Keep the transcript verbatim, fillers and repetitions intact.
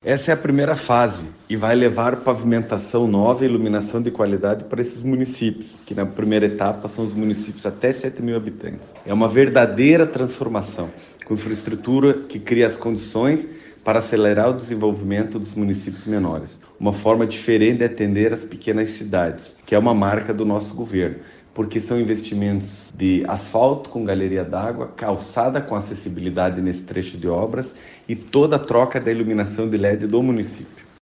Essa é a primeira fase e vai levar pavimentação nova e iluminação de qualidade para esses municípios, que na primeira etapa são os municípios até sete mil habitantes. É uma verdadeira transformação, com infraestrutura que cria as condições para acelerar o desenvolvimento dos municípios menores. Uma forma diferente de atender as pequenas cidades, que é uma marca do nosso governo, porque são investimentos de asfalto com galeria d'água, calçada com acessibilidade nesse trecho de obras e toda a troca da iluminação de L E D do município.